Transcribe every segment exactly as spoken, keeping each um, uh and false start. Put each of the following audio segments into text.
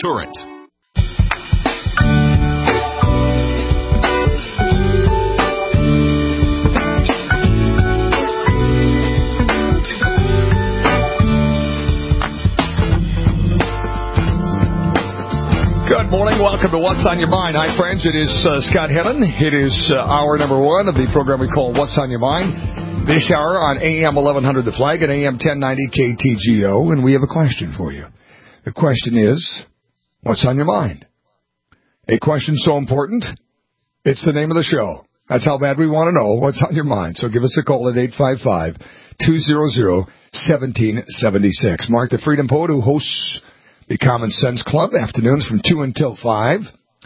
Tour it. Good morning. Welcome to What's on Your Mind. Hi, friends. It is uh, Scott Hennon. It is uh, hour number one of the program we call What's on Your Mind. This hour on A M eleven hundred The Flag and A M ten ninety K T G O. And we have a question for you. The question is, what's on your mind? A question so important, it's the name of the show. That's how bad we want to know what's on your mind. So give us a call at eight five five, two hundred, one seven seven six. Mark the Freedom Poet, who hosts the Common Sense Club, afternoons from two until five,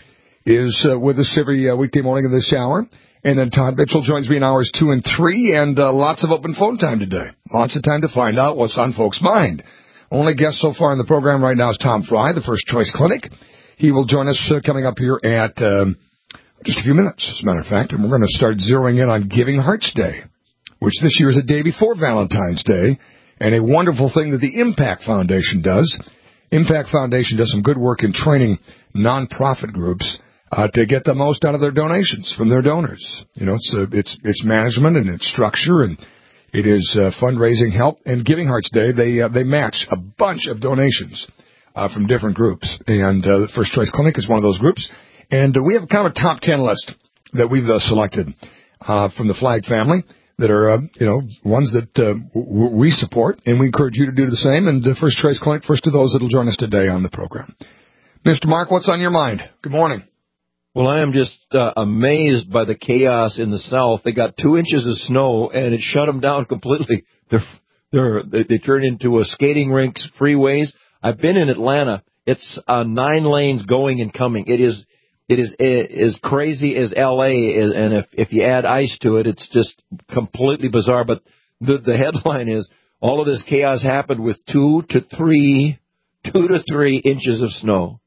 is uh, with us every uh, weekday morning of this hour. And then Todd Mitchell joins me in hours two and three, and uh, lots of open phone time today. Lots of time to find out what's on folks' mind. Only guest so far in the program right now is Tom Fry, the First Choice Clinic. He will join us uh, coming up here at um, just a few minutes, as a matter of fact, and we're going to start zeroing in on Giving Hearts Day, which this year is a day before Valentine's Day, and a wonderful thing that the Impact Foundation does. Impact Foundation does some good work in training nonprofit groups uh, to get the most out of their donations from their donors. You know, it's uh, it's it's management and it's structure, and it is uh, fundraising help. And Giving Hearts Day, they uh, they match a bunch of donations uh, from different groups, and uh, the First Choice Clinic is one of those groups. And uh, we have kind of a top ten list that we've uh, selected uh, from the Flag family that are, uh, you know, ones that uh, w- we support, and we encourage you to do the same. And the First Choice Clinic, first of those that will join us today on the program. Mister Mark, what's on your mind? Good morning. Well, I am just uh, amazed by the chaos in the South. They got two inches of snow, and it shut them down completely. They're, they're, they, they turned into a skating rinks, freeways. I've been in Atlanta. It's uh, nine lanes going and coming. It is It is as crazy as L A, and if, if you add ice to it, it's just completely bizarre. But the, the headline is, all of this chaos happened with two to three, two to three inches of snow.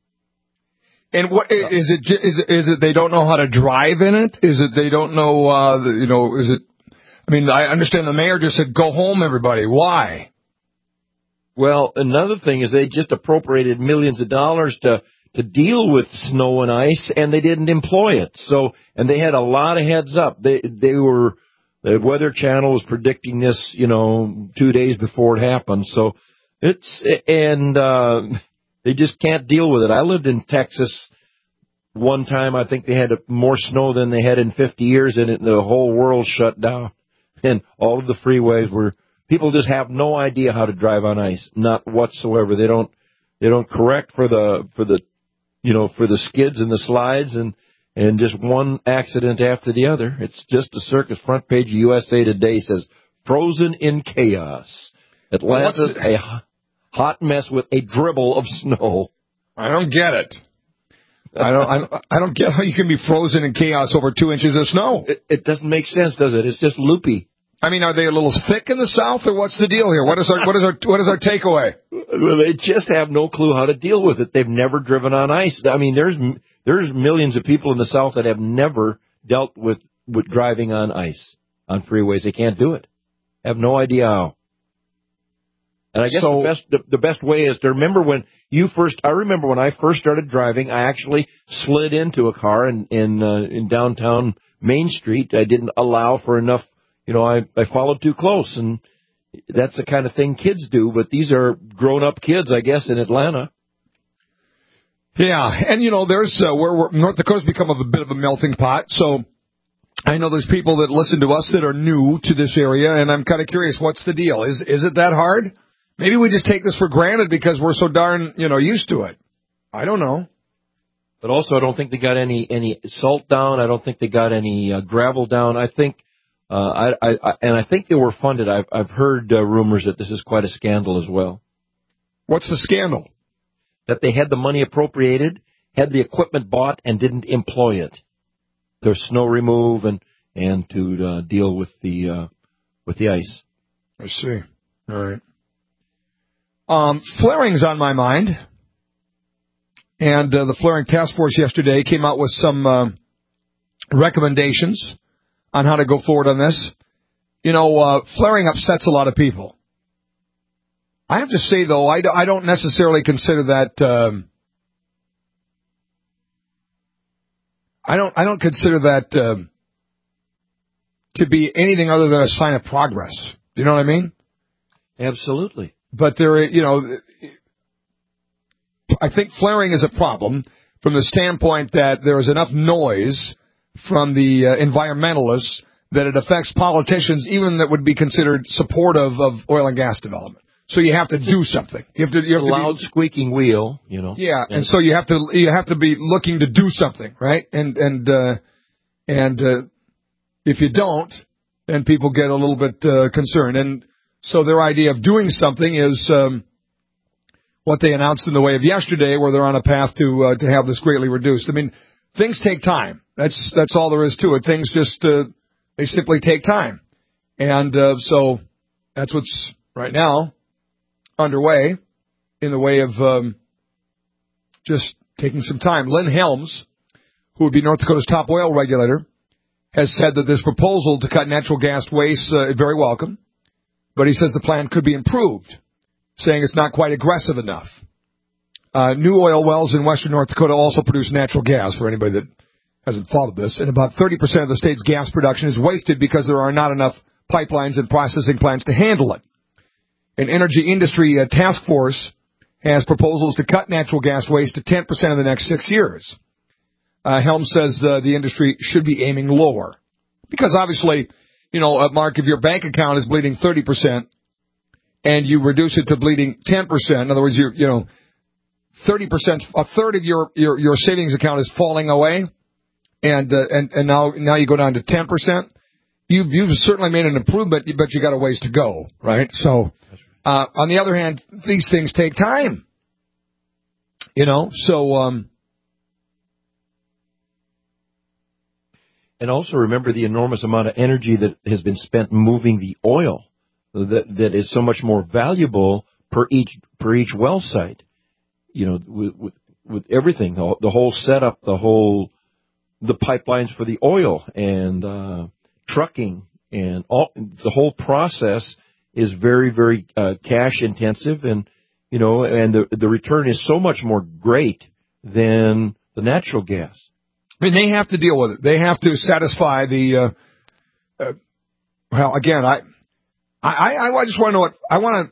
And what is it? Is it? Is it they don't know how to drive in it? Is it they don't know? Uh, you know? Is it? I mean, I understand the mayor just said, "Go home, everybody." Why? Well, another thing is they just appropriated millions of dollars to. to deal with snow and ice, and they didn't employ it. So, and they had a lot of heads up. They, they were, the Weather Channel was predicting this, you know, two days before it happened. So it's, and, uh, they just can't deal with it. I lived in Texas one time. I think they had more snow than they had in fifty years, and it, the whole world shut down. And all of the freeways were, people just have no idea how to drive on ice. Not whatsoever. They don't, they don't correct for the, for the, you know, for the skids and the slides, and, and just one accident after the other. It's just a circus. Front page of U S A Today says, frozen in chaos. Atlanta's a hot mess with a dribble of snow. I don't get it. I don't, I don't, I don't get how you can be frozen in chaos over two inches of snow. It, it doesn't make sense, does it? It's just loopy. I mean, are they a little thick in the South, or what's the deal here? What is our, what is our, what is our takeaway? Well, they just have no clue how to deal with it. They've never driven on ice. I mean, there's there's millions of people in the South that have never dealt with, with driving on ice on freeways. They can't do it. Have no idea how. And I guess so, the best the, the best way is to remember when you first. I remember when I first started driving, I actually slid into a car in in, uh, in downtown Main Street. I didn't allow for enough. You know, I, I followed too close, and that's the kind of thing kids do. But these are grown-up kids, I guess, in Atlanta. Yeah, and, you know, there's uh, where we're, North Dakota's become a bit of a melting pot. So I know there's people that listen to us that are new to this area, and I'm kind of curious, what's the deal? Is is it that hard? Maybe we just take this for granted because we're so darn, you know, used to it. I don't know. But also, I don't think they got any, any salt down. I don't think they got any uh, gravel down. I think... Uh, I, I, and I think they were funded. I've, I've heard uh, rumors that this is quite a scandal as well. What's the scandal? That they had the money appropriated, had the equipment bought, and didn't employ it. There's snow remove and and to uh, deal with the uh, with the ice. I see. All right. Um, flaring's on my mind, and uh, the flaring task force yesterday came out with some uh, recommendations on how to go forward on this. You know, uh, flaring upsets a lot of people. I have to say, though, I, I don't necessarily consider that um, I don't I don't consider that uh, to be anything other than a sign of progress. You know what I mean? Absolutely. But there, you know, I think flaring is a problem from the standpoint that there is enough noise from the uh, environmentalists that it affects politicians, even that would be considered supportive of oil and gas development. So you have to do something. You have to. You have a to loud be, squeaking wheel, you know. Yeah, and, and so you have to. You have to be looking to do something, right? And and uh, and uh, if you don't, then people get a little bit uh, concerned. And so their idea of doing something is um, what they announced in the way of yesterday, where they're on a path to uh, to have this greatly reduced. I mean, things take time. That's that's all there is to it. Things just uh, they simply take time, and uh, so that's what's right now underway in the way of um, just taking some time. Lynn Helms, who would be North Dakota's top oil regulator, has said that this proposal to cut natural gas waste uh, is very welcome, but he says the plan could be improved, saying it's not quite aggressive enough. Uh, new oil wells in western North Dakota also produce natural gas, for anybody that hasn't followed this, and about thirty percent of the state's gas production is wasted because there are not enough pipelines and processing plants to handle it. An energy industry uh, task force has proposals to cut natural gas waste to ten percent in the next six years. Uh, Helms says uh, the industry should be aiming lower. Because obviously, you know, uh, Mark, if your bank account is bleeding thirty percent and you reduce it to bleeding ten percent, in other words, you're, you know, thirty percent, a third of your, your, your savings account is falling away, and uh, and, and now now you go down to ten percent, you, you've certainly made an improvement, but you got a ways to go, right? So... Uh, on the other hand, these things take time, you know, so, um, and also remember the enormous amount of energy that has been spent moving the oil that, that is so much more valuable per each, per each well site, you know, with, with, with everything, the, the whole setup, the whole, the pipelines for the oil and, uh, trucking and all, the whole process is very, very uh, cash intensive, and you know, and the the return is so much more great than the natural gas. I mean, they have to deal with it. They have to satisfy the. Uh, uh, well, again, I, I, I just want to know what I want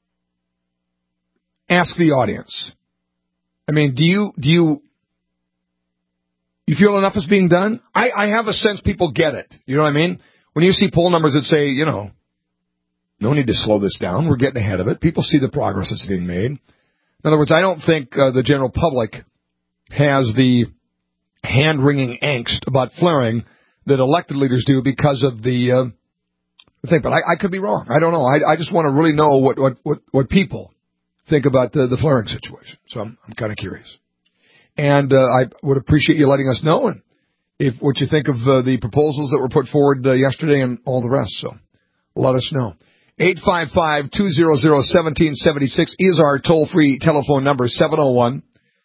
to ask the audience. I mean, do you do you you feel enough is being done? I, I have a sense people get it. You know what I mean? When you see poll numbers that say, you know, no need to slow this down. We're getting ahead of it. People see the progress that's being made. In other words, I don't think uh, the general public has the hand-wringing angst about flaring that elected leaders do because of the uh, thing. But I, I could be wrong. I don't know. I, I just want to really know what, what, what, what people think about the, the flaring situation. So I'm, I'm kind of curious. And uh, I would appreciate you letting us know and if what you think of uh, the proposals that were put forward uh, yesterday and all the rest. So let us know. eight five five, two hundred, one seven seven six is our toll-free telephone number, seven oh one.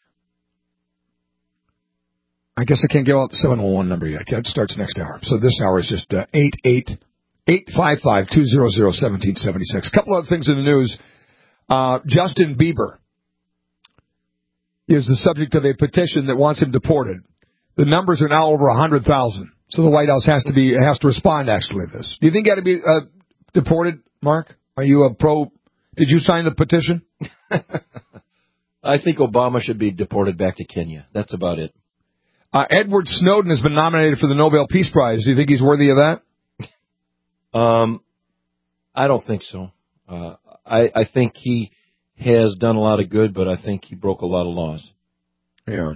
I guess I can't give out the seven oh one number yet. It starts next hour. So this hour is just uh, eight eight eight five five, two hundred, one seven seven six. A couple other things in the news. Uh, Justin Bieber is the subject of a petition that wants him deported. The numbers are now over one hundred thousand. So the White House has to be has to respond, actually, to this. Do you think he got to be uh, deported, Mark? Are you a pro? Did you sign the petition? I think Obama should be deported back to Kenya. That's about it. Uh, Edward Snowden has been nominated for the Nobel Peace Prize. Do you think he's worthy of that? Um, I don't think so. Uh, I, I think he has done a lot of good, but I think he broke a lot of laws. Yeah.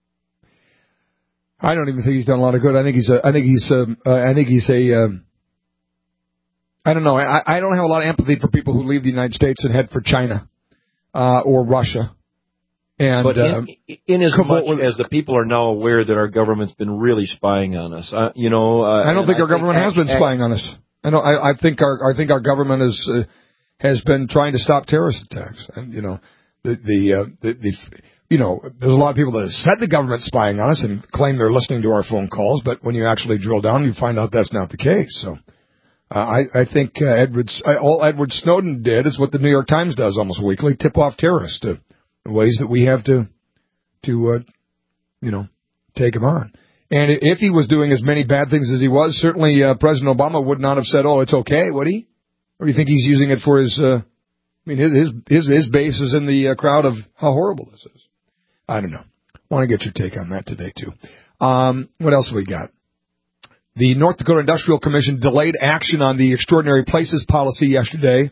I don't even think he's done a lot of good. I think he's a. I think he's. Um, uh, I think he's a. Um, I don't know. I, I don't have a lot of empathy for people who leave the United States and head for China uh, or Russia. And, but in, uh, in as much with, as the people are now aware that our government's been really spying on us, uh, you know, uh, I don't think our I government think has been spying on us. I know. I, I think our I think our government is uh, has been trying to stop terrorist attacks. And you know, the the, uh, the the you know, there's a lot of people that have said the government's spying on us and claim they're listening to our phone calls, but when you actually drill down, you find out that's not the case. So. Uh, I, I think uh, Edwards, uh, all Edward Snowden did is what the New York Times does almost weekly: tip off terrorists to ways that we have to, to uh, you know, take them on. And if he was doing as many bad things as he was, certainly uh, President Obama would not have said, oh, it's okay, would he? Or do you think he's using it for his, uh, I mean, his, his, his base is in the uh, crowd of how horrible this is. I don't know. Want to get your take on that today, too. Um, what else have we got? The North Dakota Industrial Commission delayed action on the extraordinary places policy yesterday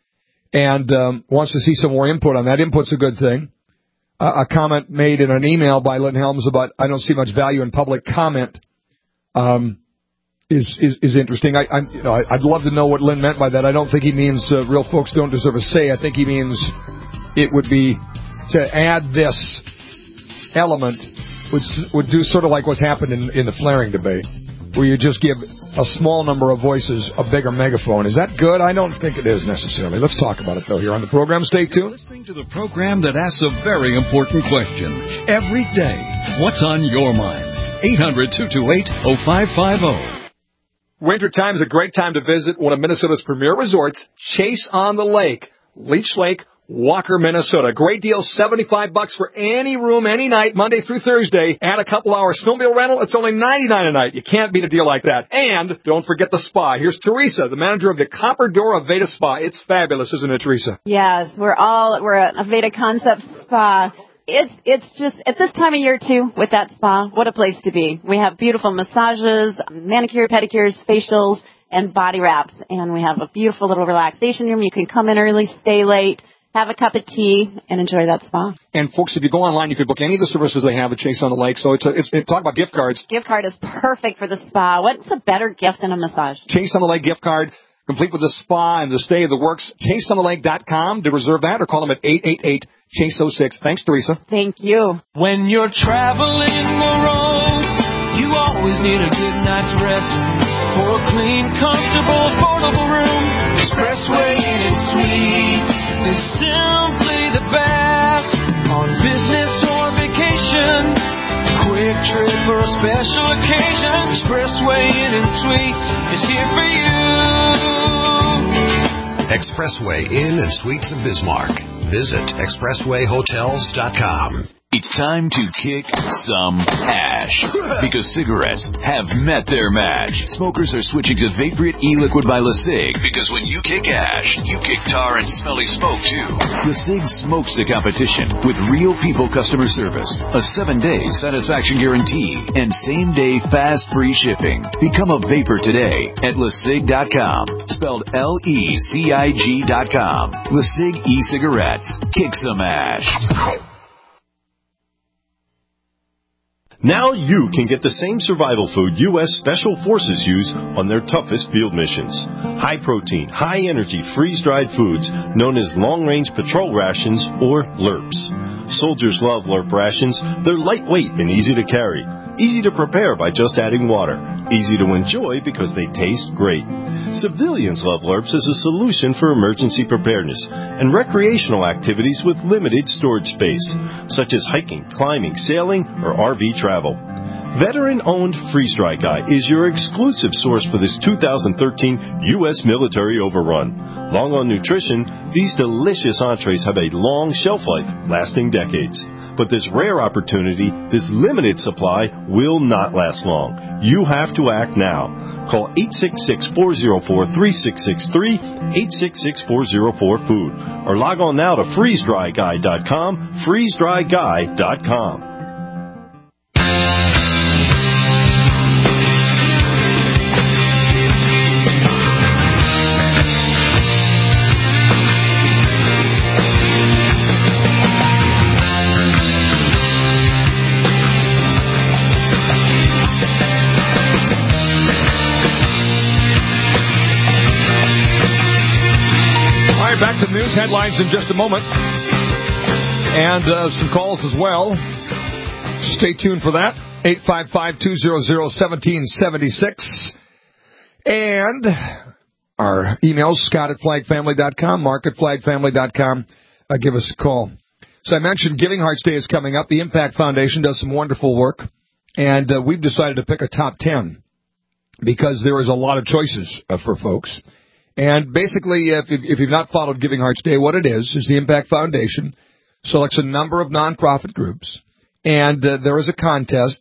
and um, wants to see some more input on that. Input's a good thing. Uh, a comment made in an email by Lynn Helms about I don't see much value in public comment um, is, is is interesting. I, I, you know, I'd love to know what Lynn meant by that. I don't think he means uh, real folks don't deserve a say. I think he means it would be to add this element, which would do sort of like what's happened in, in the flaring debate, where you just give a small number of voices a bigger megaphone. Is that good? I don't think it is necessarily. Let's talk about it, though, here on the program. Stay tuned. Listening to the program that asks a very important question every day. What's on your mind? eight hundred, two two eight, oh five five oh. Wintertime is a great time to visit one of Minnesota's premier resorts, Chase on the Lake, Leech Lake, Walker, Minnesota. Great deal, seventy-five bucks for any room, any night, Monday through Thursday. Add a couple hours snowmobile rental, it's only ninety-nine dollars a night. You can't beat a deal like that. And don't forget the spa. Here's Teresa, the manager of the Copper Door Aveda Spa. It's fabulous, isn't it, Teresa? Yes, we're all, we're at Aveda Concept Spa. It's, it's just, at this time of year, too, with that spa, what a place to be. We have beautiful massages, manicure, pedicures, facials, and body wraps. And we have a beautiful little relaxation room. You can come in early, stay late, have a cup of tea, and enjoy that spa. And, folks, if you go online, you can book any of the services they have at Chase on the Lake. So it's, a, it's it, talk about gift cards. Gift card is perfect for the spa. What's a better gift than a massage? Chase on the Lake gift card, complete with the spa and the stay of the works. chase on the lake dot com to reserve that, or call them at eight eight eight, chase oh six. Thanks, Teresa. Thank you. When you're traveling the roads, you always need a good night's rest. For a clean, comfortable, affordable room, Expressway Inn and Suites is simply the best. On business or vacation, quick trip or a special occasion, Expressway Inn and Suites is here for you. Expressway Inn and Suites of Bismarck. Visit expressway hotels dot com. It's time to kick some ash, because cigarettes have met their match. Smokers are switching to Vaporite e-liquid by LeSig, because when you kick ash, you kick tar and smelly smoke too. LeSig smokes the competition with real people customer service, a seven-day satisfaction guarantee, and same-day fast free shipping. Become a vapor today at lesig dot com, spelled L E C I G dot com. LeSig e-cigarettes. Kick some ash. Now you can get the same survival food U S Special Forces use on their toughest field missions. High-protein, high-energy, freeze-dried foods known as long-range patrol rations, or L R Ps. Soldiers love L R P rations. They're lightweight and easy to carry. Easy to prepare by just adding water. Easy to enjoy because they taste great. Civilians love L R Ps as a solution for emergency preparedness and recreational activities with limited storage space, such as hiking, climbing, sailing, or R V travel. Veteran-owned Freeze Dry Guy is your exclusive source for this two thousand thirteen U S military overrun. Long on nutrition, these delicious entrees have a long shelf life, lasting decades. But this rare opportunity, this limited supply, will not last long. You have to act now. Call eight six six, four oh four, three six six three, eight six six, four oh four, food, or log on now to freeze dry guy dot com, freeze dry guy dot com. Back to the news headlines in just a moment. And uh, some calls as well. Stay tuned for that. eight five five, two hundred, one seven seven six. And our emails, Scott at flag family dot com, Mark at flag family dot com. Uh, give us a call. So I mentioned Giving Hearts Day is coming up. The Impact Foundation does some wonderful work. And uh, we've decided to pick a top ten because there is a lot of choices uh, for folks. And basically, if, if you've not followed Giving Hearts Day, what it is, is the Impact Foundation selects a number of nonprofit groups, and uh, there is a contest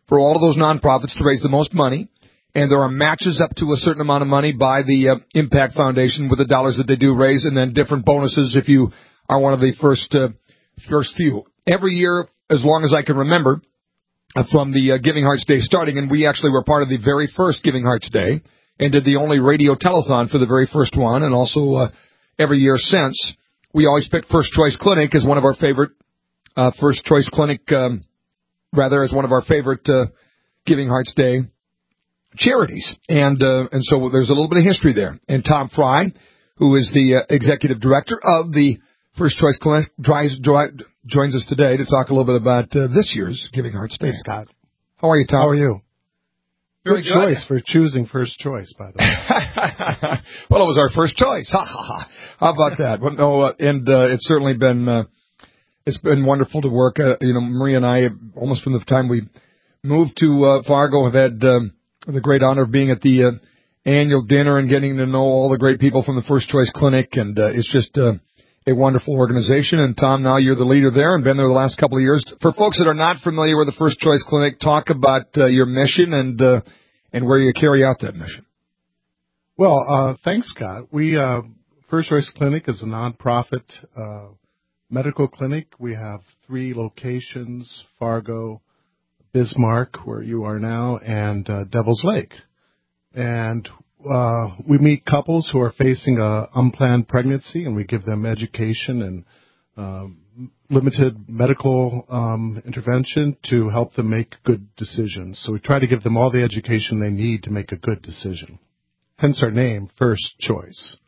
for all of those nonprofits to raise the most money. And there are matches up to a certain amount of money by the uh, Impact Foundation with the dollars that they do raise, and then different bonuses if you are one of the first uh, first few. Every year, as long as I can remember, uh, from the uh, Giving Hearts Day starting, and we actually were part of the very first Giving Hearts Day and did the only radio telethon for the very first one, and also uh, every year since. We always picked First Choice Clinic as one of our favorite, uh, First Choice Clinic, um, rather, as one of our favorite uh, Giving Hearts Day charities. And uh, and so there's a little bit of history there. And Tom Fry, who is the uh, executive director of the First Choice Clinic, drives, dri- joins us today to talk a little bit about uh, this year's Giving Hearts Day. Hey, Scott. How are you, Tom? How are you? Very good, good choice for choosing First Choice, by the way. Well, it was our first choice. Ha ha ha. How about that? Well, no, uh, and uh, it's certainly been uh, it's been wonderful to work. Uh, you know, Maria and I, almost from the time we moved to uh, Fargo, have had um, the great honor of being at the uh, annual dinner and getting to know all the great people from the First Choice Clinic, and uh, it's just uh, a wonderful organization. And Tom, now you're the leader there and been there the last couple of years. For folks that are not familiar with the First Choice Clinic, talk about uh, your mission and uh, and where you carry out that mission. Well, uh, thanks, Scott. We uh, First Choice Clinic is a nonprofit uh, medical clinic. We have three locations: Fargo, Bismarck, where you are now, and uh, Devil's Lake. And uh, we meet couples who are facing a unplanned pregnancy, and we give them education and uh, limited medical um, intervention to help them make good decisions. So we try to give them all the education they need to make a good decision. Hence our name, First Choice.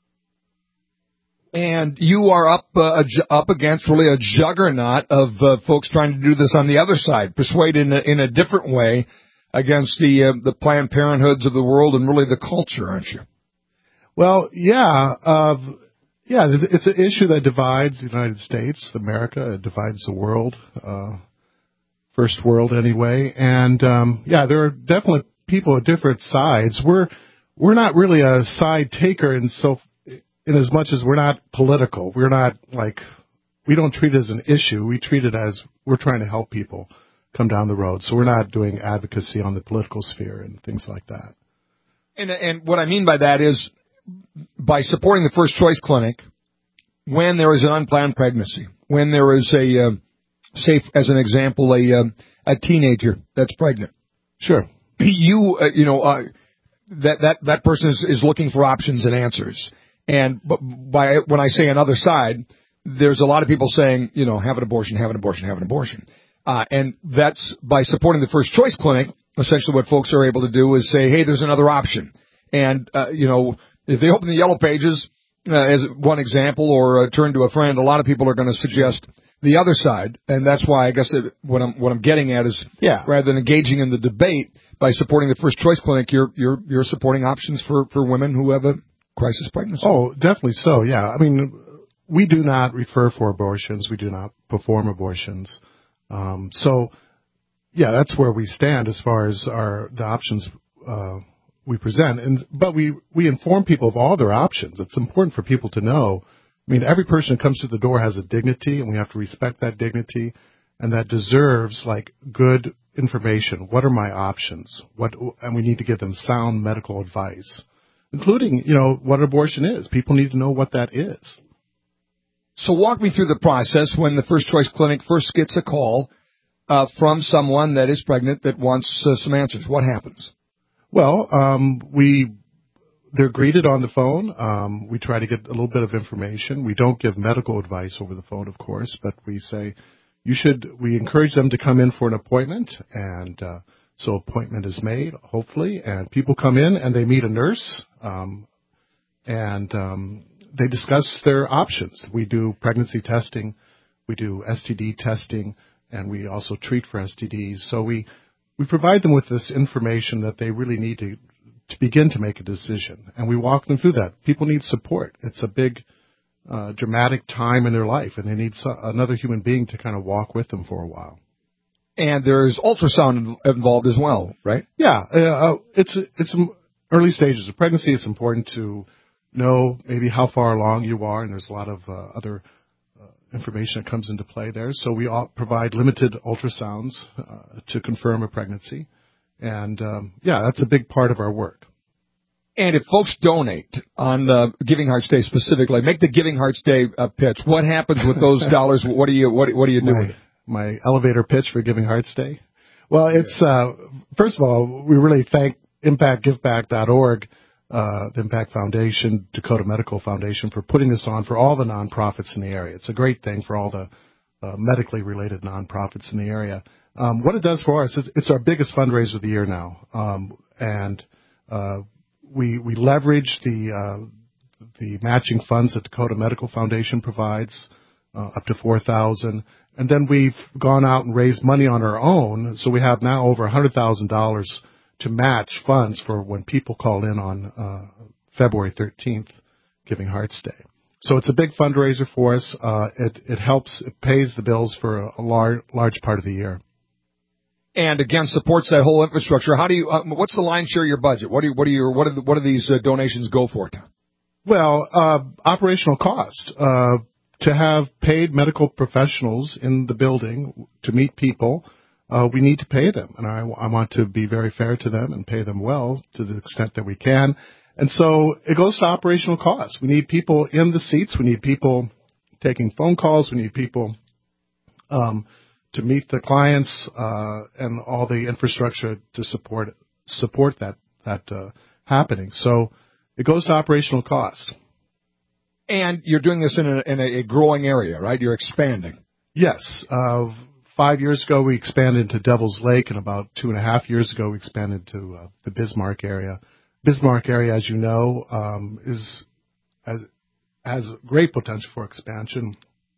And you are up uh, up against really a juggernaut of uh, folks trying to do this on the other side, persuade in a, in a different way against the uh, the Planned Parenthoods of the world and really the culture, aren't you? Well, yeah, uh, yeah. It's an issue that divides the United States, America. It divides the world, uh, first world anyway. And um, yeah, there are definitely people at different sides. We're we're not really a side taker, in so in as much as we're not political. We're not like we don't treat it as an issue. We treat it as we're trying to help people come down the road. So we're not doing advocacy on the political sphere and things like that. And and what I mean by that is, by supporting the First Choice Clinic, when there is an unplanned pregnancy, when there is a, uh, say, as an example, a uh, a teenager that's pregnant. Sure. You, uh, you know, uh, that, that, that person is, is looking for options and answers. And by when I say another side, there's a lot of people saying, you know, have an abortion, have an abortion, have an abortion. Uh, and that's by supporting the First Choice Clinic, essentially what folks are able to do is say, hey, there's another option. And, uh, you know, if they open the Yellow Pages, uh, as one example, or uh, turn to a friend, a lot of people are going to suggest the other side. And that's why I guess it, what I'm what I'm getting at is, yeah, rather than engaging in the debate, by supporting the First Choice Clinic, you're you're you're supporting options for, for women who have a crisis pregnancy. Oh, definitely so, yeah. I mean, we do not refer for abortions. We do not perform abortions. Um, so, yeah, that's where we stand as far as our the options uh, we present. And but we, we inform people of all their options. It's important for people to know. I mean, every person who comes to the door has a dignity, and we have to respect that dignity, and that deserves like good information. What are my options? What and we need to give them sound medical advice, including, you know, what abortion is. People need to know what that is. So walk me through the process when the First Choice Clinic first gets a call uh, from someone that is pregnant that wants uh, some answers. What happens? Well, um, we they're greeted on the phone. Um, we try to get a little bit of information. We don't give medical advice over the phone, of course, but we say you should. We encourage them to come in for an appointment, and uh, so appointment is made, hopefully, and people come in and they meet a nurse, um, and um, they discuss their options. We do pregnancy testing, we do S T D testing, and we also treat for S T Ds. So we, we provide them with this information that they really need to, to begin to make a decision. And we walk them through that. People need support. It's a big, uh, dramatic time in their life, and they need so, another human being to kind of walk with them for a while. And there's ultrasound involved as well, right? Yeah. Uh, it's, it's early stages of pregnancy. It's important to know maybe how far along you are, and there's a lot of uh, other uh, information that comes into play there. So we all provide limited ultrasounds uh, to confirm a pregnancy. And, um, yeah, that's a big part of our work. And if folks donate on uh, Giving Hearts Day specifically, make the Giving Hearts Day uh, pitch. What happens with those dollars? What do you what, what do you do? My, my elevator pitch for Giving Hearts Day. Well, it's uh, first of all, we really thank impact give back dot org, uh, the Impact Foundation, Dakota Medical Foundation, for putting this on for all the nonprofits in the area. It's a great thing for all the uh, medically related nonprofits in the area. Um, what it does for us, it's our biggest fundraiser of the year now, um, and uh, We we leverage the uh, the matching funds that Dakota Medical Foundation provides, uh, up to four thousand, and then we've gone out and raised money on our own. So we have now over a hundred thousand dollars to match funds for when people call in on uh, February thirteenth, Giving Hearts Day. So it's a big fundraiser for us. Uh, it it helps, it pays the bills for a, a large large part of the year. And again, supports that whole infrastructure. How do you? Uh, what's the lion's share of your budget? What do you? What do you? What do, what do these uh, donations go for? Well, uh, operational cost uh, to have paid medical professionals in the building to meet people. Uh, we need to pay them, and I, I want to be very fair to them and pay them well to the extent that we can. And so it goes to operational costs. We need people in the seats. We need people taking phone calls. We need people. Um, to meet the clients, uh, and all the infrastructure to support, support that, that, uh, happening. So it goes to operational cost. And you're doing this in a, in a growing area, right? You're expanding. Yes. Uh, five years ago, we expanded to Devil's Lake, and about two and a half years ago, we expanded to, uh, the Bismarck area. Bismarck area, as you know, um, is, has, has great potential for expansion.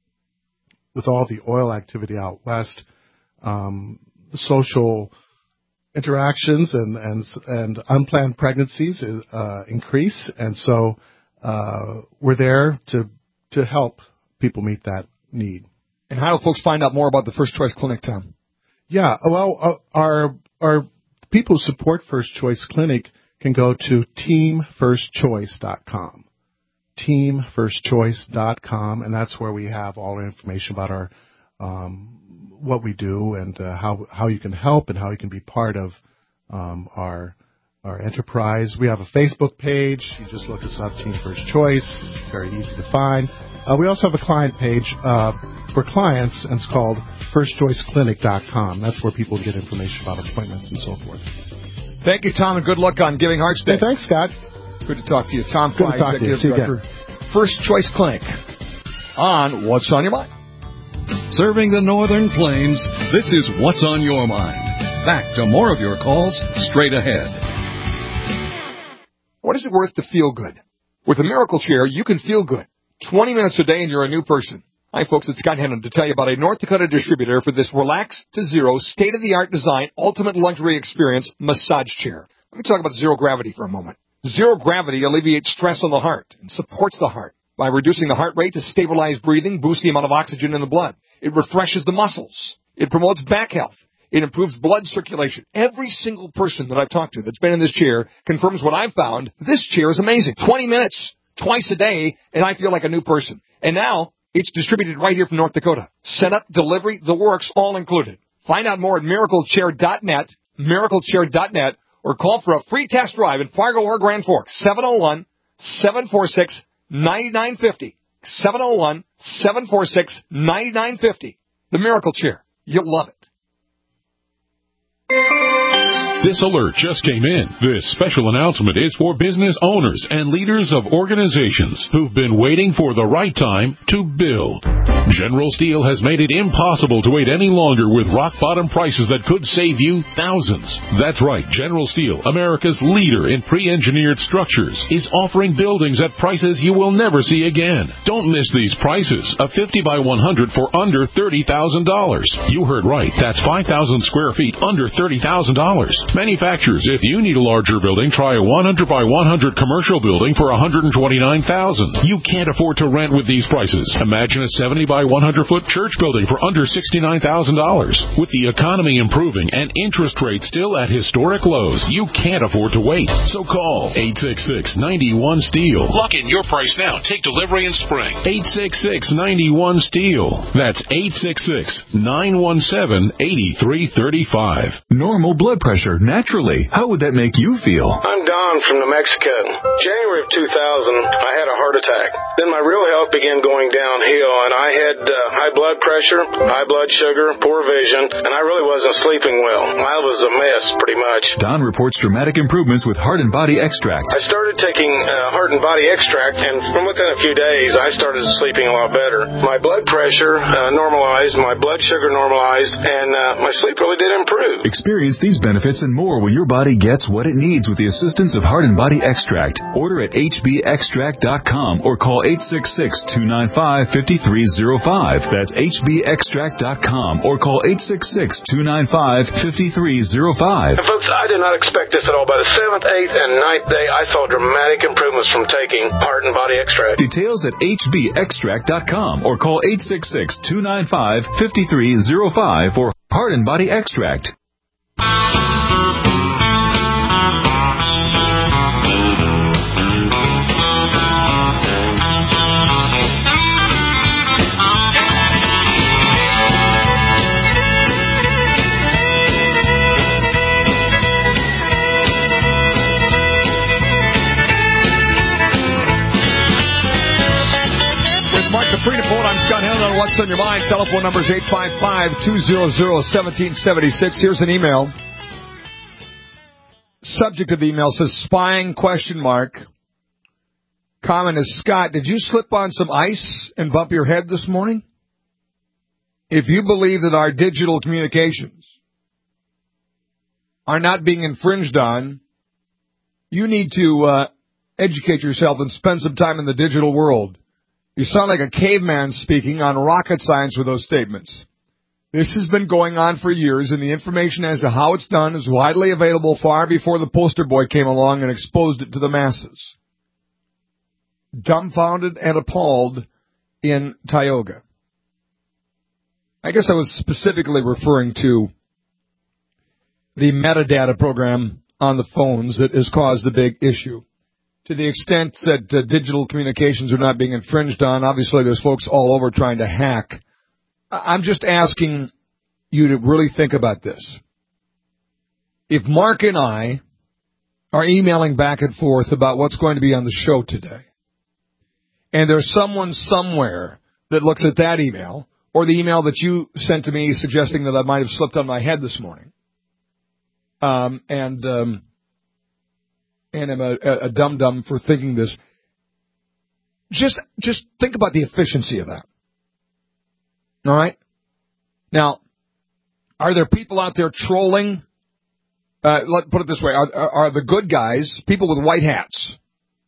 With all the oil activity out west, um, the social interactions and, and, and unplanned pregnancies uh, increase. And so uh, we're there to to help people meet that need. And how do folks find out more about the First Choice Clinic, Tom? Yeah, well, uh, our our people who support First Choice Clinic can go to team first choice dot com. team first choice dot com, and that's where we have all our information about our um, what we do and uh, how how you can help and how you can be part of um, our our enterprise. We have a Facebook page. You just look us up, Team First Choice. Very easy to find. Uh, we also have a client page uh, for clients, and it's called first choice clinic dot com. That's where people get information about appointments and so forth. Thank you, Tom, and good luck on Giving Hearts Day. Hey, thanks, Scott. Good to talk to you. Tom Good Fly, to talk to you. See you again. First Choice Clinic on What's on Your Mind. Serving the Northern Plains, this is What's on Your Mind. Back to more of your calls straight ahead. What is it worth to feel good? With a Miracle Chair, you can feel good. twenty minutes a day and you're a new person. Hi, folks. It's Scott Hennon to tell you about a North Dakota distributor for this relax to zero, state-of-the-art design, ultimate luxury experience massage chair. Let me talk about zero gravity for a moment. Zero gravity alleviates stress on the heart and supports the heart by reducing the heart rate to stabilize breathing, boost the amount of oxygen in the blood. It refreshes the muscles. It promotes back health. It improves blood circulation. Every single person that I've talked to that's been in this chair confirms what I've found. This chair is amazing. twenty minutes, twice a day, and I feel like a new person. And now it's distributed right here from North Dakota. Setup, delivery, the works, all included. Find out more at miracle chair dot net, miracle chair dot net, or call for a free test drive in Fargo or Grand Forks, seven oh one, seven four six, nine nine five oh, seven oh one, seven four six, nine nine five oh. The Miracle Chair. You'll love it. This alert just came in. This special announcement is for business owners and leaders of organizations who've been waiting for the right time to build. General Steel has made it impossible to wait any longer with rock-bottom prices that could save you thousands. That's right. General Steel, America's leader in pre-engineered structures, is offering buildings at prices you will never see again. Don't miss these prices. A fifty by one hundred for under thirty thousand dollars. You heard right. That's five thousand square feet under thirty thousand dollars. Manufacturers, if you need a larger building, try a one hundred by one hundred commercial building for one hundred twenty-nine thousand dollars. You can't afford to rent with these prices. Imagine a seventy by one hundred foot church building for under sixty-nine thousand dollars. With the economy improving and interest rates still at historic lows, you can't afford to wait. So call eight six six, nine one, STEEL. Lock in your price now. Take delivery in spring. eight six six, nine one, STEEL. That's eight six six, nine one seven, eight three three five. Normal blood pressure, naturally. How would that make you feel? I'm Don from New Mexico. January of two thousand, I had a heart attack. Then my real health began going downhill, and I had uh, high blood pressure, high blood sugar, poor vision, and I really wasn't sleeping well. I was a mess, pretty much. Don reports dramatic improvements with Heart and Body Extract. I started taking uh, Heart and Body Extract, and from within a few days, I started sleeping a lot better. My blood pressure uh, normalized, my blood sugar normalized, and uh, my sleep really did improve. Experience these benefits and more when your body gets what it needs with the assistance of Heart and Body Extract. Order at H B extract dot com or call eight six six, two nine five, five three zero five. That's H B extract dot com or call eight six six, two nine five, five three zero five. And folks, I did not expect this at all. By the seventh, eighth, and ninth day, I saw dramatic improvements from taking Heart and Body Extract. Details at H B extract dot com or call eight six six, two nine five, five three zero five for Heart and Body Extract. Free to phone. I'm Scott Hennon on What's on Your Mind. Telephone number is eight five five, two hundred, one seven seven six. Here's an email. Subject of the email says spying question mark. Comment is, Scott, did you slip on some ice and bump your head this morning? If you believe that our digital communications are not being infringed on, you need to uh, educate yourself and spend some time in the digital world. You sound like a caveman speaking on rocket science with those statements. This has been going on for years, and the information as to how it's done is widely available far before the poster boy came along and exposed it to the masses. Dumbfounded and appalled in Tioga. I guess I was specifically referring to the metadata program on the phones that has caused the big issue. To the extent that uh, digital communications are not being infringed on, obviously there's folks all over trying to hack. I'm just asking you to really think about this. If Mark and I are emailing back and forth about what's going to be on the show today, and there's someone somewhere that looks at that email, or the email that you sent to me suggesting that I might have slipped on my head this morning, um, and... Um, and I'm a, a dum-dum for thinking this. Just just think about the efficiency of that. All right? Now, are there people out there trolling? Uh, let's put it this way. Are, are, are the good guys, people with white hats,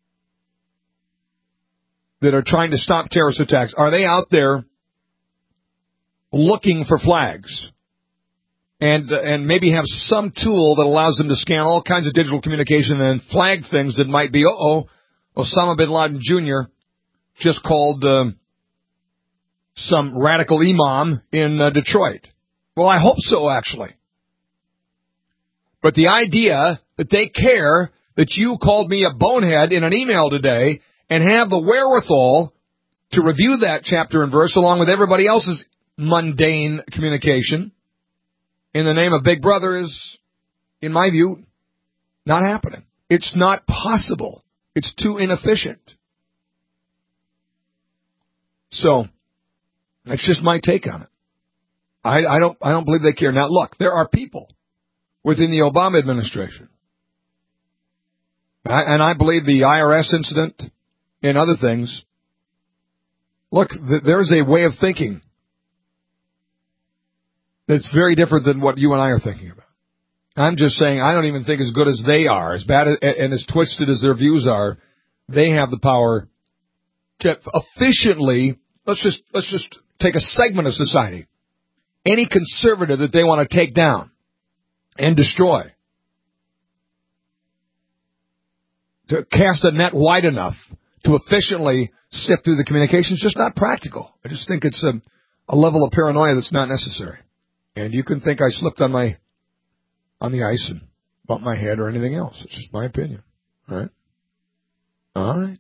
that are trying to stop terrorist attacks, are they out there looking for flags? And uh, and maybe have some tool that allows them to scan all kinds of digital communication and flag things that might be, uh-oh, Osama bin Laden Junior just called uh, some radical imam in uh, Detroit. Well, I hope so, actually. But the idea that they care that you called me a bonehead in an email today and have the wherewithal to review that chapter and verse along with everybody else's mundane communication in the name of Big Brother is, in my view, not happening. It's not possible. It's too inefficient. So, that's just my take on it. I, I don't I don't believe they care. Now, look, there are people within the Obama administration, I, and I believe the I R S incident and other things, look, th- there's a way of thinking that's very different than what you and I are thinking about. I'm just saying I don't even think as good as they are, as bad as, and as twisted as their views are, they have the power to efficiently, let's just let's just take a segment of society, any conservative that they want to take down and destroy, to cast a net wide enough to efficiently sift through the communication. It's just not practical. I just think it's a, a level of paranoia that's not necessary. And you can think I slipped on my on the ice and bumped my head or anything else. It's just my opinion. All right? All right.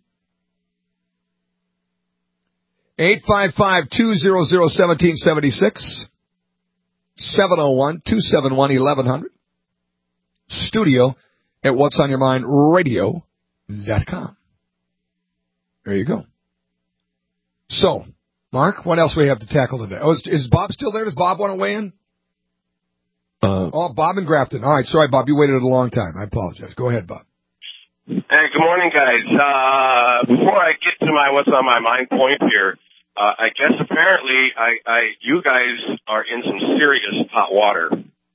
eight five five, two hundred, one seven seven six, seven oh one, two seven one, eleven hundred. Studio at what's on your mind radio dot com. There you go. So, Mark, what else we have to tackle today? Oh, is, is Bob still there? Does Bob want to weigh in? Uh, oh, Bob in Grafton. All right, sorry, Bob. You waited a long time. I apologize. Go ahead, Bob. Hey, good morning, guys. Uh, before I get to my what's on my mind point here, uh, I guess apparently I, I, you guys are in some serious hot water.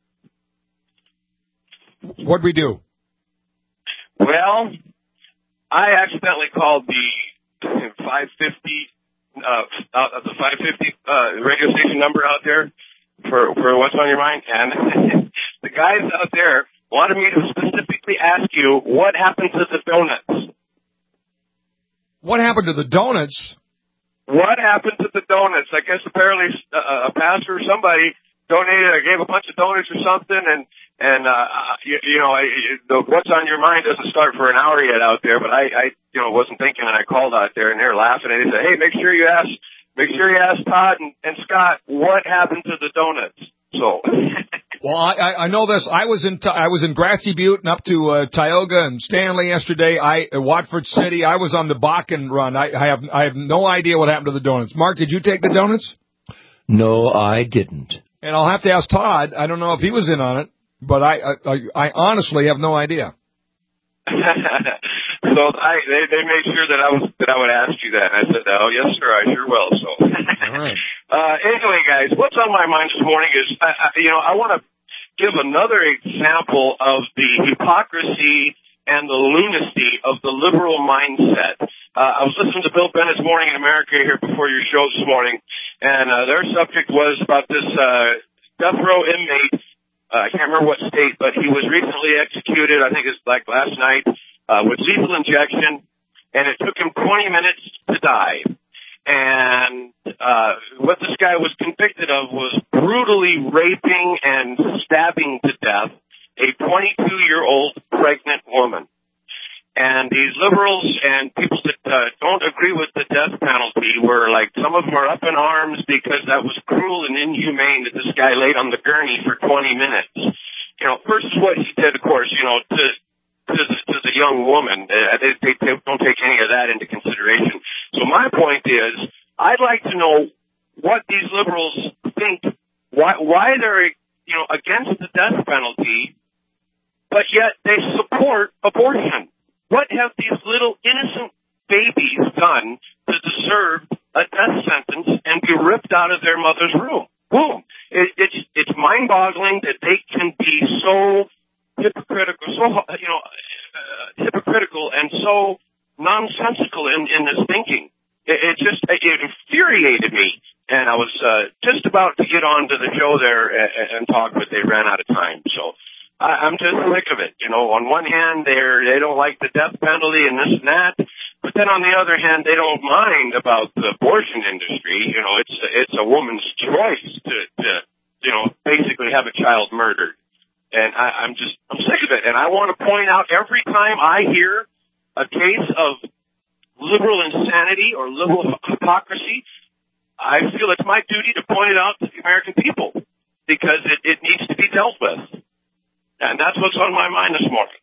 What'd we do? Well, I accidentally called the five fifty, uh, uh the five fifty uh, radio station number out there for for what's on your mind, and the guys out there wanted me to specifically ask you what happened to the donuts. What happened to the donuts? What happened to the donuts? I guess apparently uh, a pastor or somebody donated or gave a bunch of donuts or something, and and uh, you, you know, I, the what's on your mind doesn't start for an hour yet out there. But I, I, you know, wasn't thinking, and I called out there, and they're laughing, and they said, "Hey, make sure you ask, make sure you ask Todd and, and Scott what happened to the donuts." So, well, I, I know this. I was in I was in Grassy Butte and up to uh, Tioga and Stanley yesterday. I uh, Watford City. I was on the Bakken run. I, I have I have no idea what happened to the donuts. Mark, did you take the donuts? No, I didn't. And I'll have to ask Todd. I don't know if he was in on it, but I I, I honestly have no idea. So I they, they made sure that I was that I would ask you that. And I said, "Oh yes, sir, I sure will." So, all right. Uh, anyway, guys, what's on my mind this morning is, I, I, you know, I want to give another example of the hypocrisy and the lunacy of the liberal mindset. Uh, I was listening to Bill Bennett's Morning in America here before your show this morning, and uh, their subject was about this uh, death row inmate. Uh, I can't remember what state, but he was recently executed. I think it's like last night uh, with lethal injection, and it took him twenty minutes to die. And uh, what this guy was convicted of was brutally raping and stabbing to death a twenty-two-year-old pregnant woman. And these liberals and people that uh, don't agree with the death penalty were like, some of them are up in arms because that was cruel and inhumane that this guy laid on the gurney for twenty minutes. You know, versus what he did, of course, you know, to to the, to the young woman. Uh, they, they, they don't take any of that into consideration. So my point is, I'd like to know what these liberals think, why, why they're, you know, against the death penalty, but yet they support abortion. What have these little innocent babies done to deserve a death sentence and be ripped out of their mother's room? Boom. It, it's, it's mind-boggling that they can be so hypocritical, so, you know, uh, hypocritical and so nonsensical in, in this thinking. It, it just, it infuriated me. And I was, uh, just about to get on to the show there and, and talk, but they ran out of time. So I, I'm just sick of it. You know, on one hand, they're, they don't like the death penalty and this and that. But then on the other hand, they don't mind about the abortion industry. You know, it's, it's a woman's choice to, to, you know, basically have a child murdered. And I, I'm just, I'm sick of it. And I want to point out every time I hear a case of liberal insanity or liberal hypocrisy, I feel it's my duty to point it out to the American people because it, it needs to be dealt with. And that's what's on my mind this morning.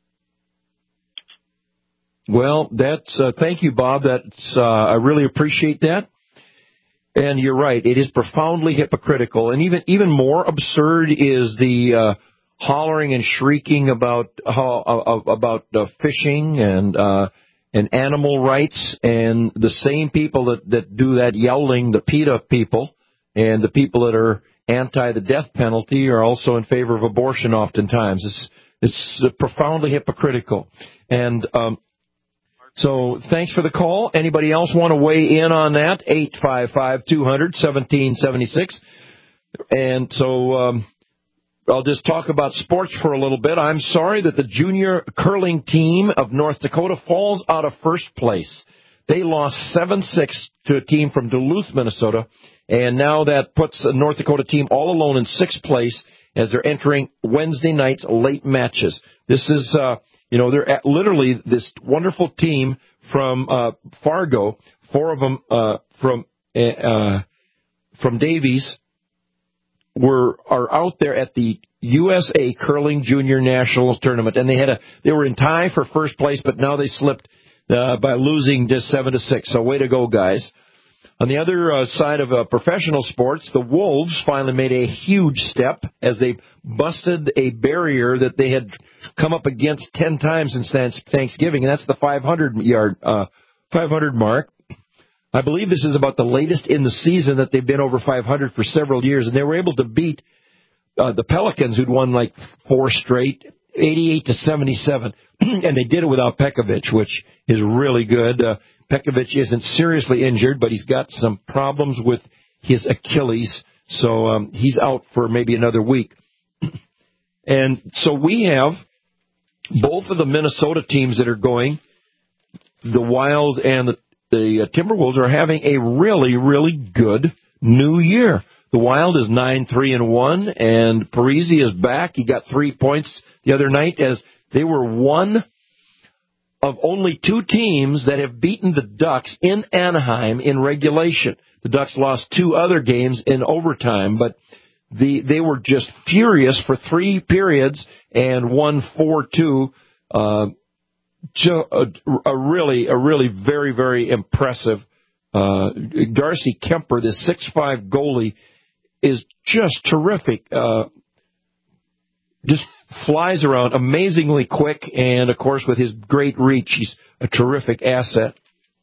Well, that's, uh, thank you, Bob. That's, uh, I really appreciate that. And you're right. It is profoundly hypocritical. And even, even more absurd is the, uh, hollering and shrieking about how, uh, about uh, fishing and uh, and animal rights, and the same people that, that do that yelling, the PETA people, and the people that are anti the death penalty are also in favor of abortion oftentimes. It's, it's profoundly hypocritical. And um, so thanks for the call. Anybody else want to weigh in on that? eight five five, two hundred, seventeen seventy-six. And so... Um, I'll just talk about sports for a little bit. I'm sorry that the junior curling team of North Dakota falls out of first place. They lost seven six to a team from Duluth, Minnesota, and now that puts the North Dakota team all alone in sixth place as they're entering Wednesday night's late matches. This is, uh, you know, they're at literally this wonderful team from uh, Fargo, four of them uh, from uh, from Davies, were are out there at the U S A Curling Junior Nationals Tournament, and they had a they were in tie for first place, but now they slipped uh, by losing just seven to six. So way to go, guys! On the other uh, side of uh, professional sports, the Wolves finally made a huge step as they busted a barrier that they had come up against ten times since Thanksgiving, and that's the five hundred yard uh, five hundred mark. I believe this is about the latest in the season that they've been over five hundred for several years, and they were able to beat uh, the Pelicans, who'd won like four straight, eighty-eight to seventy-seven, and they did it without Pekovic, which is really good. Uh, Pekovic isn't seriously injured, but he's got some problems with his Achilles, so um, he's out for maybe another week. And so we have both of the Minnesota teams that are going, the Wild and the The uh, Timberwolves are having a really, really good new year. The Wild is nine three and one, and Parisi is back. He got three points the other night as they were one of only two teams that have beaten the Ducks in Anaheim in regulation. The Ducks lost two other games in overtime, but the they were just furious for three periods and won four two. Uh, A, a really, a really very, very impressive. Uh, Darcy Kemper, the six five goalie, is just terrific. Uh, just flies around amazingly quick, and of course, with his great reach, he's a terrific asset.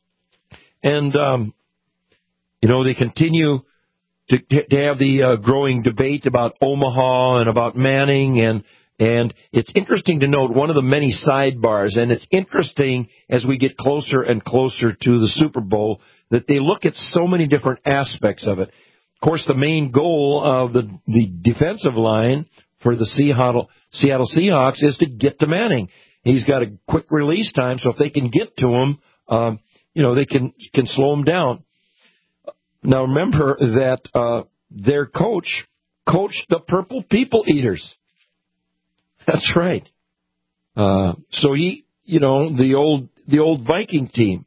And um, you know, they continue to, to have the uh, growing debate about Omaha and about Manning and. And it's interesting to note one of the many sidebars, and it's interesting as we get closer and closer to the Super Bowl, that they look at so many different aspects of it. Of course, the main goal of the, the defensive line for the Seattle, Seattle Seahawks is to get to Manning. He's got a quick release time, so if they can get to him, um, you know, they can can slow him down. Now, remember that uh, their coach coached the Purple People Eaters. That's right. Uh, so he, you know, the old the old Viking team,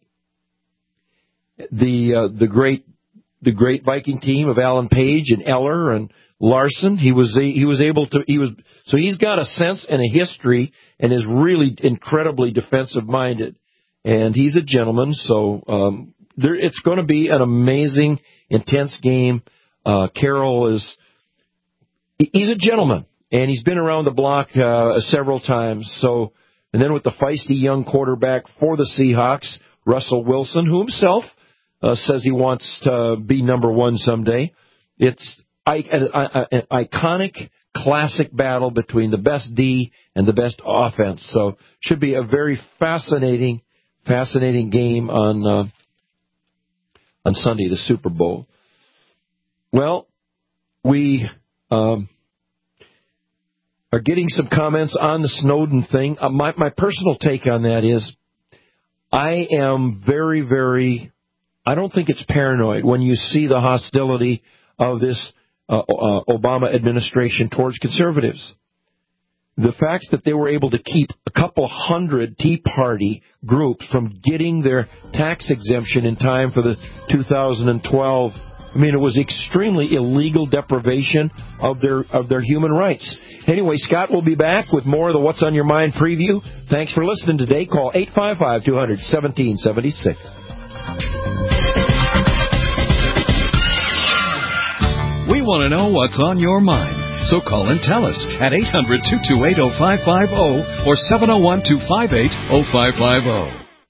the uh, the great the great Viking team of Alan Page and Eller and Larson. He was he was able to he was so he's got a sense and a history and is really incredibly defensive minded, and he's a gentleman. So um, there, it's going to be an amazing, intense game. Uh, Carroll is he's a gentleman. And he's been around the block uh, several times. So, and then with the feisty young quarterback for the Seahawks, Russell Wilson, who himself uh, says he wants to be number one someday. It's an iconic, classic battle between the best D and the best offense. So, should be a very fascinating, fascinating game on uh, on Sunday, the Super Bowl. Well, we. Um, are getting some comments on the Snowden thing. Uh, my, my personal take on that is I am very, very, I don't think it's paranoid when you see the hostility of this uh, uh, Obama administration towards conservatives. The fact that they were able to keep a couple hundred Tea Party groups from getting their tax exemption in time for the two thousand twelve, I mean, it was extremely illegal deprivation of their of their human rights. Anyway, Scott will be back with more of the What's on Your Mind preview. Thanks for listening today. Call eight five five, two hundred, seventeen seventy-six. We want to know what's on your mind. So call and tell us at eight hundred, two two eight, oh five five oh or seven oh one, two five eight, oh five five oh.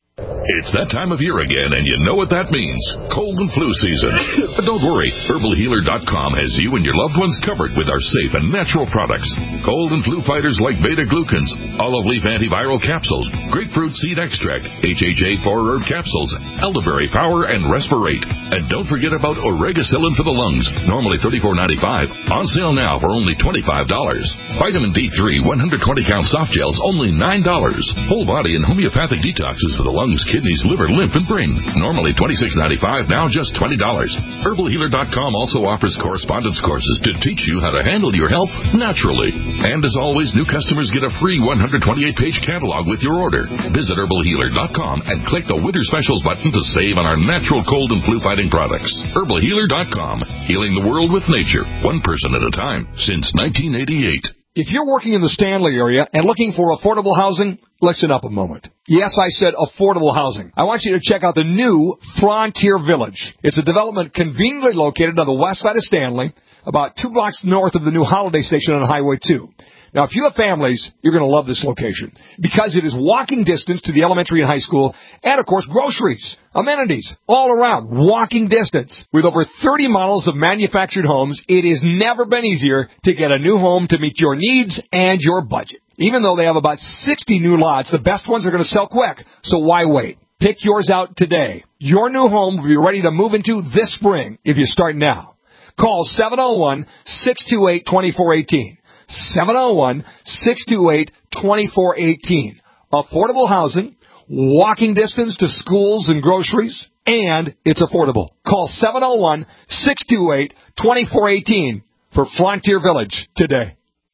It's that time of year again, and you know what that means. Cold and flu season. But don't worry, herbal healer dot com has you and your loved ones covered with our safe and natural products. Cold and flu fighters like beta-glucans, olive leaf antiviral capsules, grapefruit seed extract, H H A four herb capsules, elderberry power, and Respirate. And don't forget about Oregacillin for the lungs, normally thirty-four ninety-five, on sale now for only twenty-five dollars. Vitamin D three one hundred twenty count soft gels, only nine dollars. Whole body and homeopathic detoxes for the lungs, kidneys, liver, lymph, and brain. Normally twenty-six ninety-five, now just twenty dollars. herbal healer dot com also offers correspondence courses to teach you how to handle your health naturally. And as always, new customers get a free one hundred twenty-eight page catalog with your order. Visit herbal healer dot com and click the Winter Specials button to save on our natural cold and flu fighting products. herbal healer dot com, healing the world with nature, one person at a time, since nineteen eighty-eight. If you're working in the Stanley area and looking for affordable housing, listen up a moment. Yes, I said affordable housing. I want you to check out the new Frontier Village. It's a development conveniently located on the west side of Stanley, about two blocks north of the new Holiday Station on Highway two. Now, if you have families, you're going to love this location because it is walking distance to the elementary and high school and, of course, groceries, amenities, all around, walking distance. With over thirty models of manufactured homes, it has never been easier to get a new home to meet your needs and your budget. Even though they have about sixty new lots, the best ones are going to sell quick, so why wait? Pick yours out today. Your new home will be ready to move into this spring if you start now. Call seven oh one, six two eight, two four one eight. seven oh one, six two eight, two four one eight. Affordable housing, walking distance to schools and groceries, and it's affordable. Call seven oh one, six two eight, two four one eight for Frontier Village today.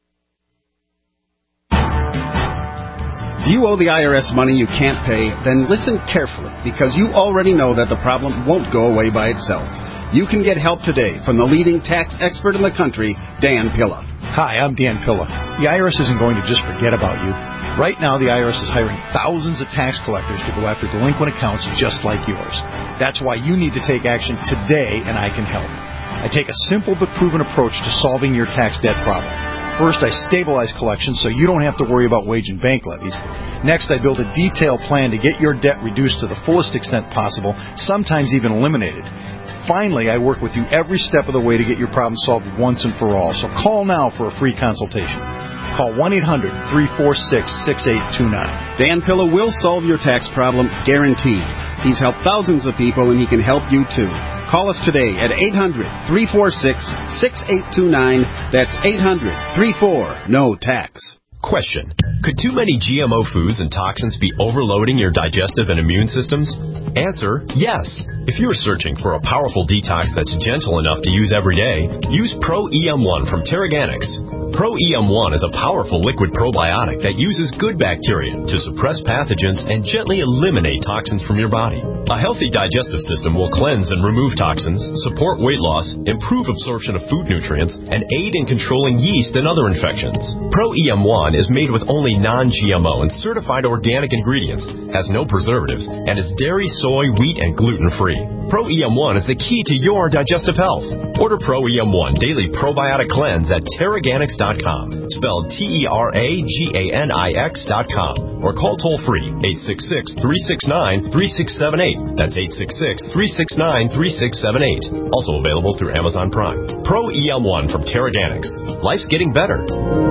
If you owe the I R S money you can't pay, then listen carefully, because you already know that the problem won't go away by itself. You can get help today from the leading tax expert in the country, Dan Pilla. Hi, I'm Dan Pilla. The I R S isn't going to just forget about you. Right now, the I R S is hiring thousands of tax collectors to go after delinquent accounts just like yours. That's why you need to take action today, and I can help. I take a simple but proven approach to solving your tax debt problem. First, I stabilize collections so you don't have to worry about wage and bank levies. Next, I build a detailed plan to get your debt reduced to the fullest extent possible, sometimes even eliminated. Finally, I work with you every step of the way to get your problem solved once and for all. So call now for a free consultation. Call one eight hundred, three four six, six eight two nine. Dan Pilla will solve your tax problem, guaranteed. He's helped thousands of people, and he can help you too. Call us today at eight hundred, three four six, six eight two nine. That's eight hundred, three four, N O tax. Question. Could too many G M O foods and toxins be overloading your digestive and immune systems? Answer, yes. If you're searching for a powerful detox that's gentle enough to use every day, use Pro E M one from Terraganics. Pro E M one is a powerful liquid probiotic that uses good bacteria to suppress pathogens and gently eliminate toxins from your body. A healthy digestive system will cleanse and remove toxins, support weight loss, improve absorption of food nutrients, and aid in controlling yeast and other infections. Pro E M one is made with only non-G M O and certified organic ingredients, has no preservatives, and is dairy, soy, wheat, and gluten-free. Pro E M one is the key to your digestive health. Order Pro E M one Daily Probiotic Cleanse at Terraganics dot com, spelled T E R A G A N I X dot com, or call toll-free eight six six, three six nine, three six seven eight. That's eight six six, three six nine, three six seven eight. Also available through Amazon Prime. Pro E M one from Terraganics. Life's getting better.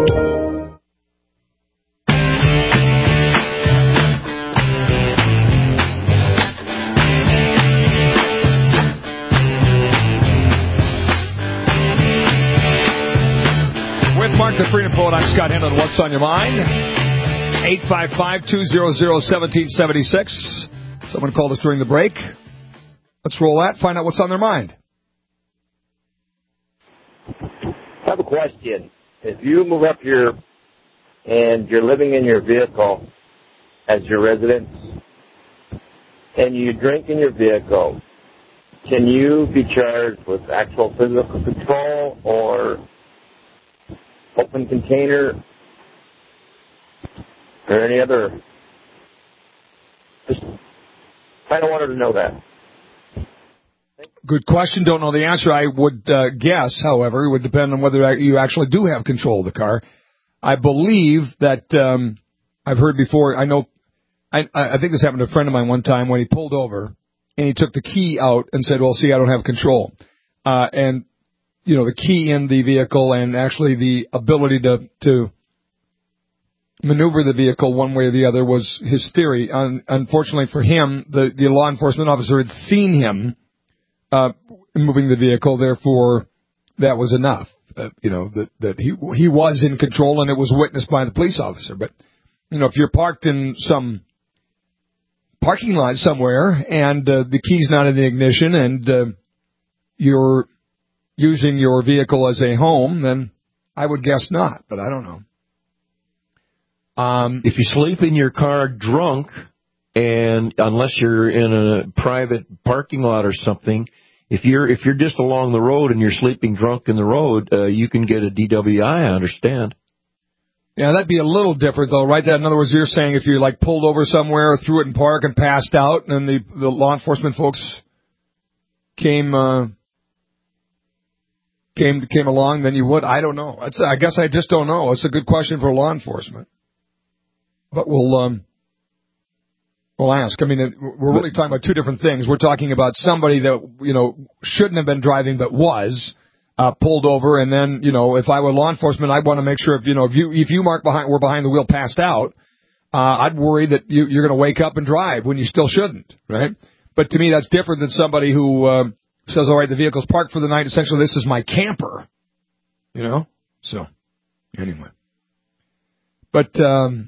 Mark the Freedom Poet. I'm Scott Hennon. What's on your mind? eight five five, two hundred, one seven seven six. Someone called us during the break. Let's roll that. Find out what's on their mind. I have a question. If you move up here and you're living in your vehicle as your residence and you drink in your vehicle, can you be charged with actual physical control or open container, or any other? Just kind of wanted to know that. Good question. Don't know the answer. I would uh, guess, however, it would depend on whether you actually do have control of the car. I believe that um, I've heard before. I know I, I think this happened to a friend of mine one time when he pulled over and he took the key out and said, well, see, I don't have control. Uh, and, you know, the key in the vehicle and actually the ability to, to maneuver the vehicle one way or the other was his theory. Un- unfortunately for him, the, the law enforcement officer had seen him uh, moving the vehicle, therefore that was enough. Uh, you know, that, that he he was in control and it was witnessed by the police officer. But, you know, if you're parked in some parking lot somewhere and uh, the key's not in the ignition and uh, you're using your vehicle as a home, then I would guess not, but I don't know. Um, if you sleep in your car drunk, and unless you're in a private parking lot or something, if you're if you're just along the road and you're sleeping drunk in the road, uh, you can get a D W I, I understand. Yeah, that'd be a little different, though, right? That, in other words, you're saying if you, like, pulled over somewhere or threw it in park and passed out, and the, the law enforcement folks came uh, came came along, then you would? I don't know. It's, I guess I just don't know. It's a good question for law enforcement. But we'll um, we'll ask. I mean, we're really talking about two different things. We're talking about somebody that, you know, shouldn't have been driving but was. Uh, pulled over, and then, you know, if I were law enforcement, I'd want to make sure, if, you know, if you, if you, Mark, behind, were behind the wheel passed out, uh, I'd worry that you, you're going to wake up and drive when you still shouldn't, right? But to me, that's different than somebody who, uh, says, all right, the vehicle's parked for the night. Essentially, this is my camper, you know? So, anyway. But, um,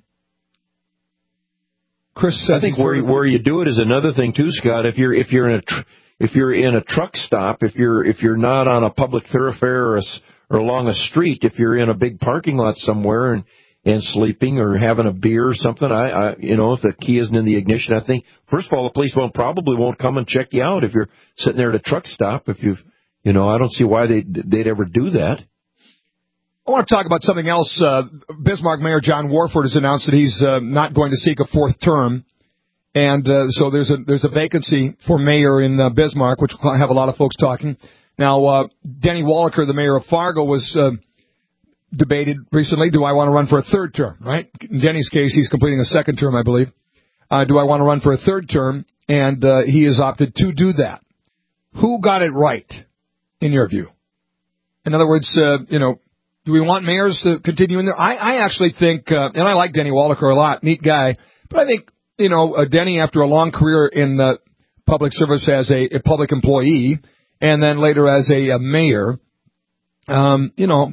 Chris said, I think where, where you do it is another thing too, Scott. If you're, if you're in a, tr- If you're in a truck stop, if you're if you're not on a public thoroughfare or, a, or along a street, if you're in a big parking lot somewhere and, and sleeping or having a beer or something, I, I you know if the key isn't in the ignition, I think first of all the police won't probably won't come and check you out if you're sitting there at a truck stop. If you've you know I don't see why they they'd ever do that. I want to talk about something else. Uh, Bismarck Mayor John Warford has announced that he's uh, not going to seek a fourth term. And uh, so there's a there's a vacancy for mayor in uh, Bismarck, which will have a lot of folks talking. Now, uh, Denny Wallaker, the mayor of Fargo, was uh, debated recently. Do I want to run for a third term, right? In Denny's case, he's completing a second term, I believe. Uh, do I want to run for a third term? And uh, he has opted to do that. Who got it right, in your view? In other words, uh, you know, do we want mayors to continue in there? I, I actually think, uh, and I like Denny Wallaker a lot, neat guy, but I think, you know, uh, Denny, after a long career in uh, public service as a, a public employee and then later as a, a mayor, um, you know,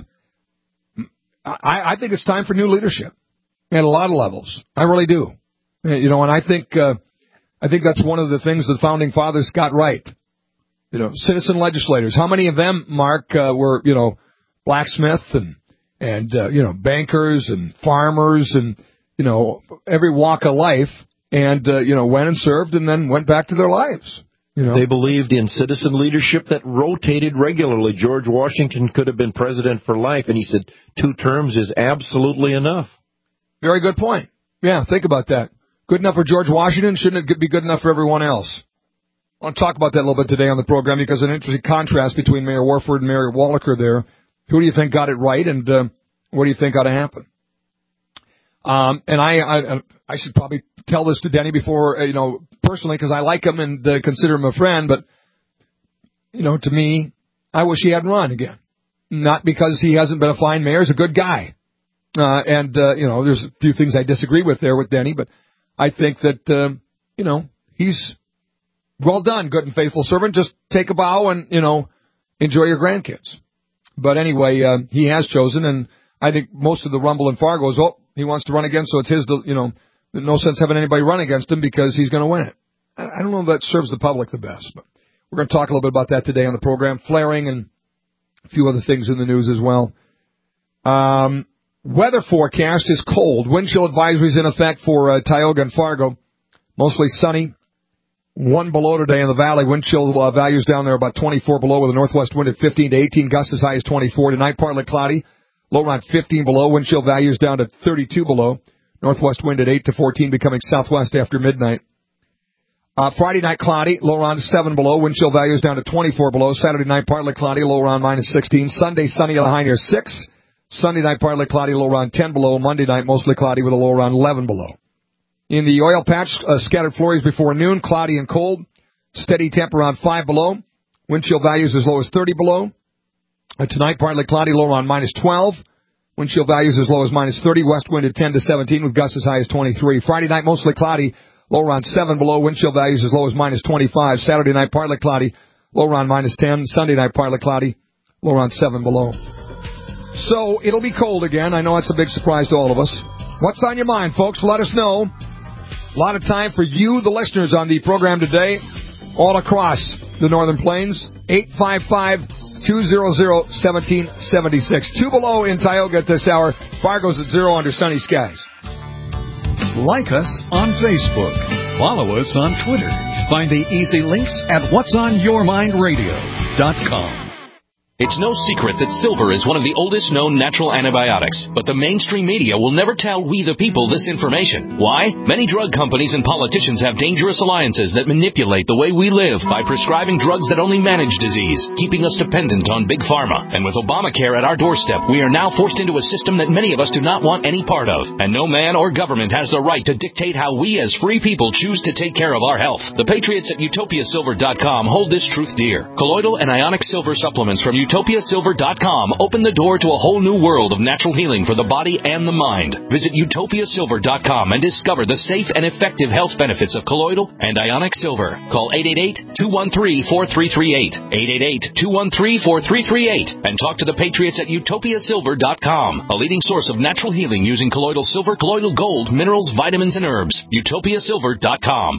I, I think it's time for new leadership at a lot of levels. I really do. You know, and I think uh, I think that's one of the things the Founding Fathers got right. You know, citizen legislators. How many of them, Mark, uh, were, you know, blacksmiths and, and uh, you know, bankers and farmers and, you know, every walk of life. And, uh, you know, went and served and then went back to their lives. You know, they believed in citizen leadership that rotated regularly. George Washington could have been president for life, and he said two terms is absolutely enough. Very good point. Yeah, think about that. Good enough for George Washington, shouldn't it be good enough for everyone else? I want to talk about that a little bit today on the program because an interesting contrast between Mayor Warford and Mayor Wallaker there. Who do you think got it right, and uh, what do you think ought to happen? Um, and I, I, I should probably tell this to Denny before, you know, personally, because I like him and uh, consider him a friend. But, you know, to me, I wish he hadn't run again. Not because he hasn't been a fine mayor. He's a good guy. Uh, and, uh, you know, there's a few things I disagree with there with Denny. But I think that, um, you know, he's well done, good and faithful servant. Just take a bow and, you know, enjoy your grandkids. But anyway, uh, he has chosen. And I think most of the rumble in Fargo is, oh, he wants to run again, so it's his, you know, no sense having anybody run against him because he's going to win it. I don't know if that serves the public the best, but we're going to talk a little bit about that today on the program. Flaring and a few other things in the news as well. Um, weather forecast is cold. Wind chill advisories in effect for uh, Tioga and Fargo. Mostly sunny. One below today in the valley. Wind chill uh, values down there about twenty-four below with a northwest wind at fifteen to eighteen. Gusts as high as twenty-four. Tonight partly cloudy. Low around fifteen below. Wind chill values down to thirty-two below. Northwest wind at eight to fourteen, becoming southwest after midnight. Uh, Friday night cloudy, low around seven below. Wind chill values down to twenty-four below. Saturday night partly cloudy, low around minus sixteen. Sunday sunny at a high near six. Sunday night partly cloudy, low around ten below. Monday night mostly cloudy with a low around eleven below. In the oil patch, uh, scattered flurries before noon, cloudy and cold. Steady temp around five below. Wind chill values as low as thirty below. Uh, tonight, partly cloudy, low around minus twelve. Wind chill values as low as minus thirty. West wind at ten to seventeen with gusts as high as twenty-three. Friday night, mostly cloudy, low around seven below. Wind chill values as low as minus twenty-five. Saturday night, partly cloudy, low around minus ten. Sunday night, partly cloudy, low around seven below. So, it'll be cold again. I know it's a big surprise to all of us. What's on your mind, folks? Let us know. A lot of time for you, the listeners, on the program today, all across the Northern Plains. eight five five, two hundred, one seven seven six. Two below in Tioga at this hour. Fargo's at zero under sunny skies. Like us on Facebook. Follow us on Twitter. Find the easy links at whats on your mind radio dot com. It's no secret that silver is one of the oldest known natural antibiotics, but the mainstream media will never tell we the people this information. Why? Many drug companies and politicians have dangerous alliances that manipulate the way we live by prescribing drugs that only manage disease, keeping us dependent on big pharma. And with Obamacare at our doorstep, we are now forced into a system that many of us do not want any part of. And no man or government has the right to dictate how we as free people choose to take care of our health. The patriots at utopia silver dot com hold this truth dear. Colloidal and ionic silver supplements from utopia silver dot com open the door to a whole new world of natural healing for the body and the mind. Visit utopia silver dot com and discover the safe and effective health benefits of colloidal and ionic silver. Call eight eight eight, two one three, four three three eight, eight eight eight, two one three, four three three eight, and talk to the patriots at utopia silver dot com, a leading source of natural healing using colloidal silver, colloidal gold, minerals, vitamins, and herbs. utopia silver dot com.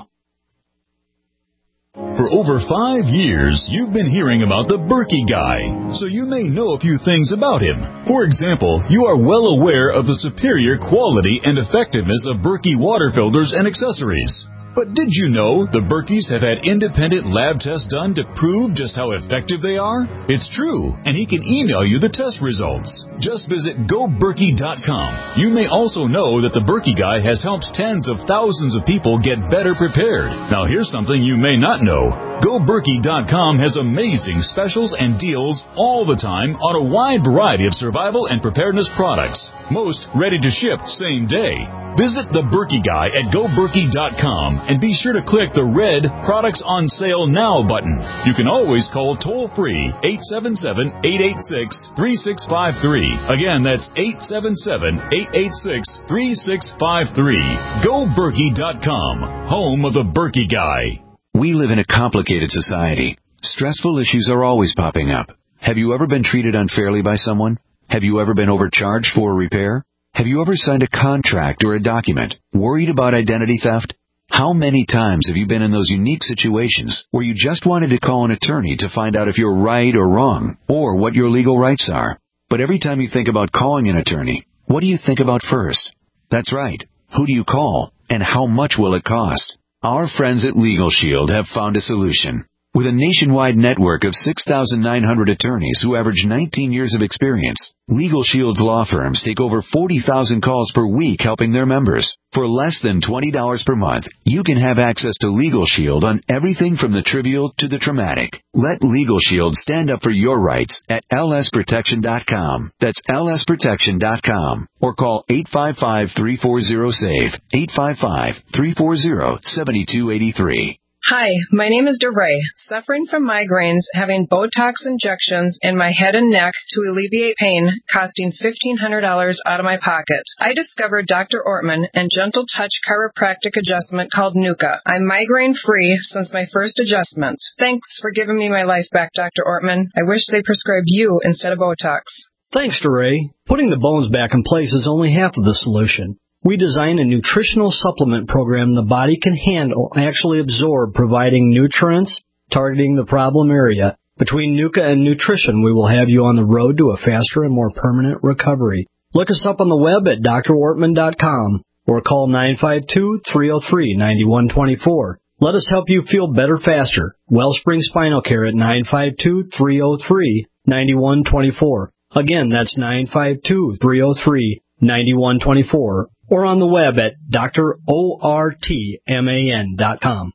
For over five years, you've been hearing about the Berkey Guy, so you may know a few things about him. For example, you are well aware of the superior quality and effectiveness of Berkey water filters and accessories. But did you know the Berkeys have had independent lab tests done to prove just how effective they are? It's true, and he can email you the test results. Just visit go berkey dot com. You may also know that the Berkey Guy has helped tens of thousands of people get better prepared. Now here's something you may not know. go berkey dot com has amazing specials and deals all the time on a wide variety of survival and preparedness products. Most ready to ship same day. Visit the Berkey Guy at go berkey dot com and be sure to click the red Products on Sale Now button. You can always call toll-free eight seven seven, eight eight six, three six five three. Again, that's eight seven seven, eight eight six, three six five three. go berkey dot com, home of the Berkey Guy. We live in a complicated society. Stressful issues are always popping up. Have you ever been treated unfairly by someone? Have you ever been overcharged for a repair? Have you ever signed a contract or a document worried about identity theft? How many times have you been in those unique situations where you just wanted to call an attorney to find out if you're right or wrong, or what your legal rights are? But every time you think about calling an attorney, what do you think about first? That's right. Who do you call, and how much will it cost? Our friends at Legal Shield have found a solution. With a nationwide network of six thousand nine hundred attorneys who average nineteen years of experience, Legal Shield's law firms take over forty thousand calls per week helping their members. For less than twenty dollars per month, you can have access to Legal Shield on everything from the trivial to the traumatic. Let Legal Shield stand up for your rights at L S protection dot com. That's L S protection dot com. Or call eight five five, three four zero, S A V E, eight five five, three four zero, seven two eight three. Hi, my name is DeRay, suffering from migraines, having Botox injections in my head and neck to alleviate pain, costing fifteen hundred dollars out of my pocket. I discovered Doctor Ortman and Gentle Touch chiropractic adjustment called Nuka. I'm migraine-free since my first adjustment. Thanks for giving me my life back, Doctor Ortman. I wish they prescribed you instead of Botox. Thanks, DeRay. Putting the bones back in place is only half of the solution. We design a nutritional supplement program the body can handle and actually absorb, providing nutrients, targeting the problem area. Between Nuka and nutrition, we will have you on the road to a faster and more permanent recovery. Look us up on the web at D R ortman dot com or call nine five two, three oh three, nine one two four. Let us help you feel better faster. Wellspring Spinal Care at nine five two, three oh three, nine one two four. Again, that's nine five two, three oh three, nine one two four. Or on the web at D R ortman dot com.